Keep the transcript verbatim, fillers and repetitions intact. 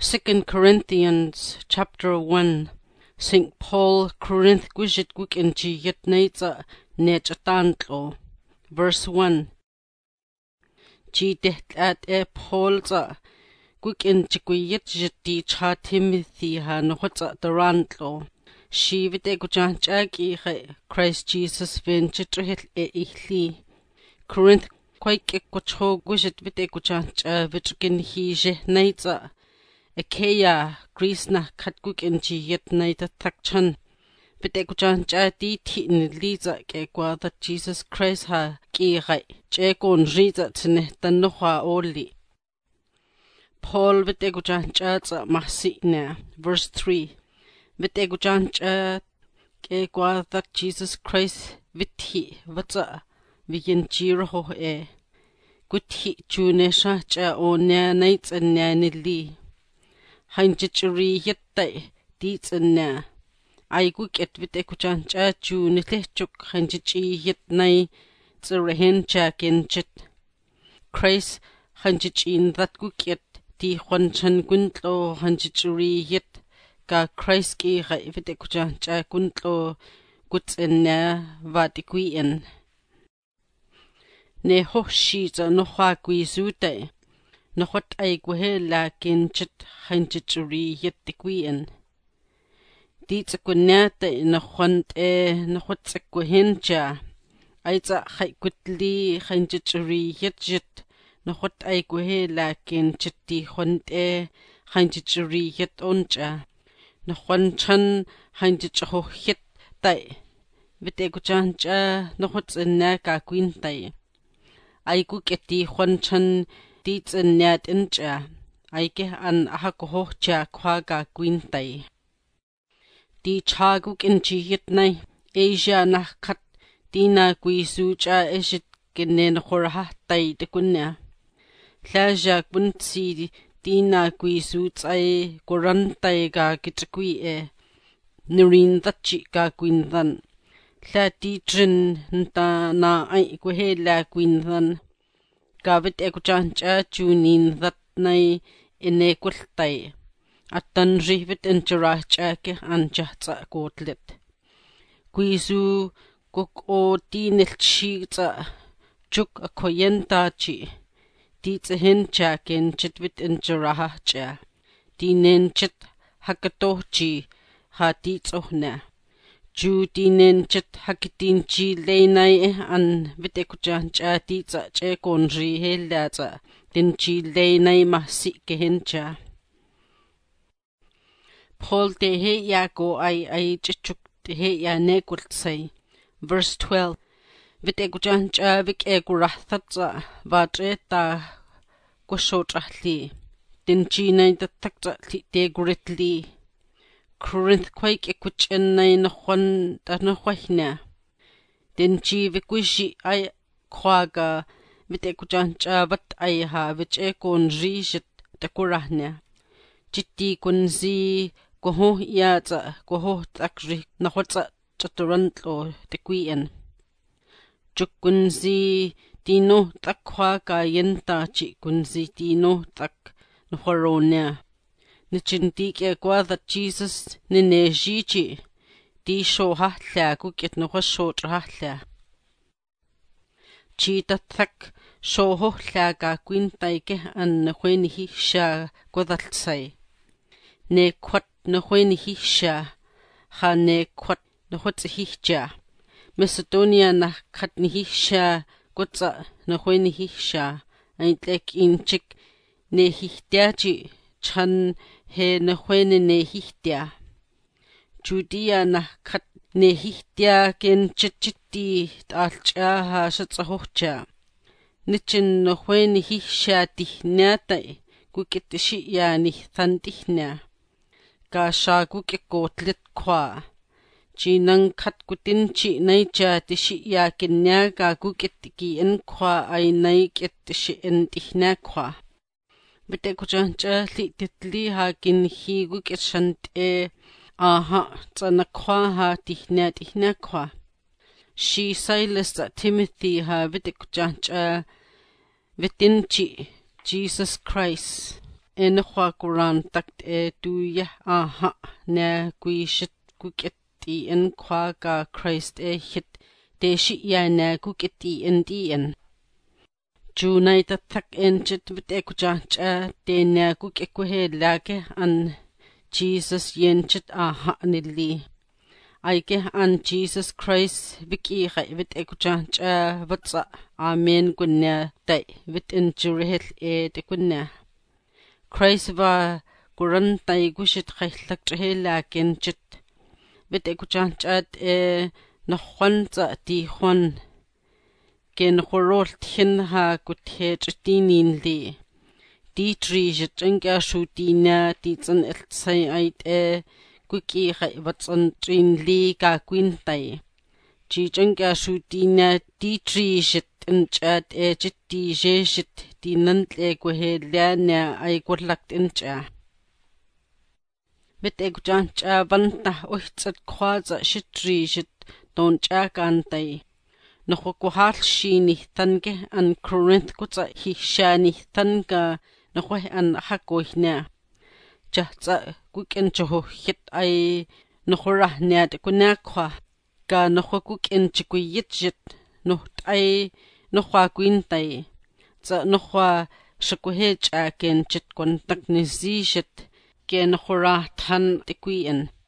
Second Corinthians chapter one. Saint Paul Corinth gwishit gwik inchi yet naita net atantlo. Verse one. Chi det at e Paul za gwik inchi gwiyet jiti cha Timothy ha nohotza darantlo. She vite gujanchag i Christ Jesus vin chitrihil e ihli. Corinth quite equacho gwishit vite gujancha vitrkin hi je naita. Achaia, Greece na katguk inchi yet naita takchan. Vite gujancha di tin liza ke kwa that Jesus Christ ha ki gai. Che kon riza tine tanoha oli. Paul vite gujancha tsa mahsina. Verse three. Vite gujancha ke kwa that Jesus Christ vithi vatsa viyen jiraho e. Guthi junesha cha o na naits and nanili. Hanjichuri yettai deets and na. I cook it with ekuchan cha chu nitechuk hanjichi yet nai tsurahen chak in chit. Christ hanjichin that cook yet di huanchan guntlo hanjichuri yet ka Christ ki rai with ekuchan cha guntlo guts and na vatikui ne hoshi za no hwa gui zute. No what I guhe la kin chit hanjichuri yet the queen. Deets a gunata in a hunt e no what's a guhinja. Aiza hai gutli hanjichuri yet jit. No what I guhe la kin chit di hunt e hanjichuri yet onja. No one chan hanjichaho hit tai. Vite gujancha no what's a naka queen tai. I cook at the one chan. Deets and net incha. Aike an ahakohocha kwaga gwintai. Di chaguk inchi hitnai. Asia na kat dina gwisuja eshit genen horahatai de gunya. Laja gwintsi dina gwisutsai gorantai ga gitakwi e. Nirin dachi ga gwinthan. La di drin nta na ai gwehela gwinthan. Gavit ekujancha junin that nay inequaltai. Atan rivit interachake anjatsa gotlet. Guizu guk o dinil chita juk a koyentachi. Dits a hinchakin chitvit interacha. Dinen chit hakatochi ha dits ohna. Ju dinen chit hakitin chi leinai an vitekujancha ditsa che konri hellatsa din chi leinai mahsi kehincha. Paul de he ya go ai ai chichuk de he ya nekultsai. Verse twelve. Vitekujancha vik egurahatsa vatreta goshotrahli. Din chi nai datakta li deguritli. Corinth quake equich and nine one dana wahina. Then chi vikushi I quaga vitekujancha vat I ha which ekon rishit the kurahna. Chitti kunzi goho yata goho takri nahotsa chaturantlo the queen. Chukunzi dino takwaga yenta chi kunzi dino tak nohorona. Nichintik e kwa that Jesus nene jiji di sho hatla gukit no short hatla. Chi tatak sho hotla ga quintaike an when he sha godatsai. Ne quat no when he sha ha ne quat no what's he ja. Macedonia na kat ni he sha gotsa no when he sha ain't like in chick ne he daji chan he na hwene ne hihtia. Judea na kat ne hihtia gen chichiti alcha ha shatsahocha. Nichin no hwene hisha dihnatai gukitishia ni thandihna. Ga sha gukikotlit kwa. Jinang kat gutinchi naija tishia genya ga gukitiki en kwa ay naikitishi en dihna kwa. Vite kujancha li titli ha gin hi gukishant e aha tsana kwa ha tihna tihna kwa. She Silas Timothy ha vite kujancha vitinchi Jesus Christ. en khwa kuran takt e tuya aha na kuishit kuketi en khwa ka Christ e hit de shi ya na kuketi en dien Junai ta thak en chit bit e kucha cha de na kukekku he lake an Jesus yen chit aha nili Aike an Jesus Christ biki khai vit e kucha cha vatsa amen kunna tai vit in jurihel e te kunna Christ va kuran tai gushit khailak chehe lakin chit vit e kucha cha e na khwan tsa ti khwan ken khorol thin ha kuthe chitinin li di tri jengya shutina ti tsan el sai ait e kuki khai vatsan trin li ka queen tai chi jengya shutina di tri jit en chat e chit ti je jit ti nan tle ko he la na ai ko lakt en cha mit e kujan cha vanta ohtsat khwaza shitri jit don cha kan tai no ko hal shini tanke an Corinth kutsa hi shani tanka no ho an hakohna cha cha kuken cho hit ai no khora nya de kuna khwa ka no ho kuken chiku yit jit no ai no khwa kuin tai cha no khwa shku he cha ken chit kon tak ni zi shit ken khora than te kuien